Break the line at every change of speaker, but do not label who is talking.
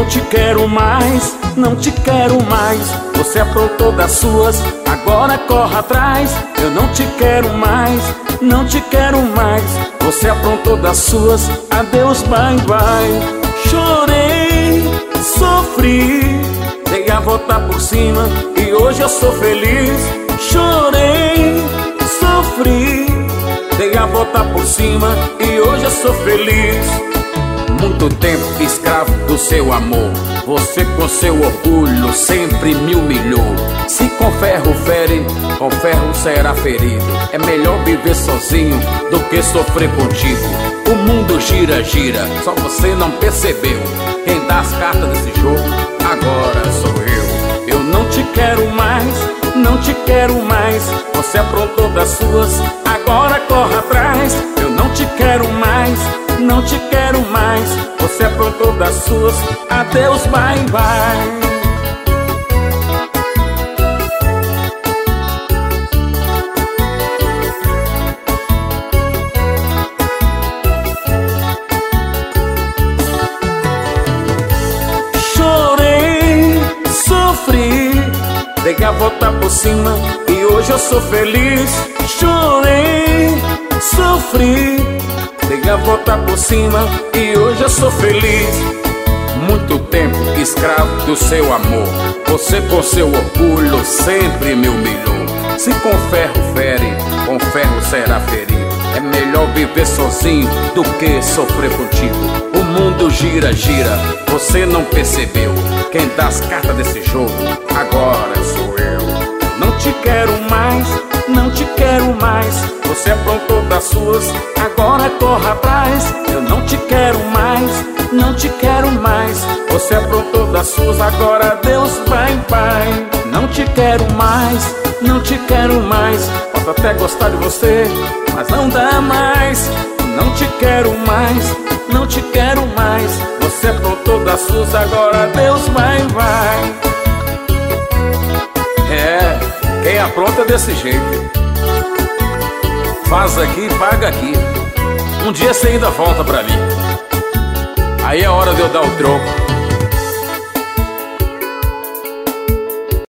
não te quero mais, não te quero mais. Você aprontou das suas, agora corre atrás. Eu não te quero mais, não te quero mais. Você aprontou das suas, adeus, bye, bye. Chorei, sofri, dei a volta por cima e hoje eu sou feliz. Chorei, sofri, dei a volta por cima e hoje eu sou feliz. Muito tempo escravo do seu amor, você com seu orgulho sempre me humilhou. Se com ferro fere, com ferro será ferido. É melhor viver sozinho do que sofrer contigo. O mundo gira, gira, só você não percebeu. Quem dá as cartas desse jogo agora sou eu. Eu não te quero mais, não te quero mais. Você aprontou das suas, agora corre atrás. Eu não te quero mais, não te quero mais. Você aprontou das suas, adeus, bye, bye. Chorei, sofri, dei a volta por cima e hoje eu sou feliz. Chorei, sofri, dei a volta por cima e hoje eu sou feliz. Muito tempo escravo do seu amor, você com seu orgulho sempre me humilhou. Se com ferro fere, com ferro será ferido. É melhor viver sozinho do que sofrer contigo. O mundo gira, gira, você não percebeu. Quem dá as cartas desse jogo agora sou eu. Não te quero mais, não te quero mais. Você aprontou das suas, agora corre atrás. Eu não te quero mais, não te quero mais. Você aprontou das suas, agora adeus, bye, bye. Não te quero mais, não te quero mais. Posso até gostar de você, mas não dá mais. Não te quero mais, não te quero mais. Você aprontou das suas, agora adeus, bye, bye. É, quem apronta desse jeito, faz aqui, paga aqui. Um dia você ainda volta pra mim. Aí é hora de eu dar o troco.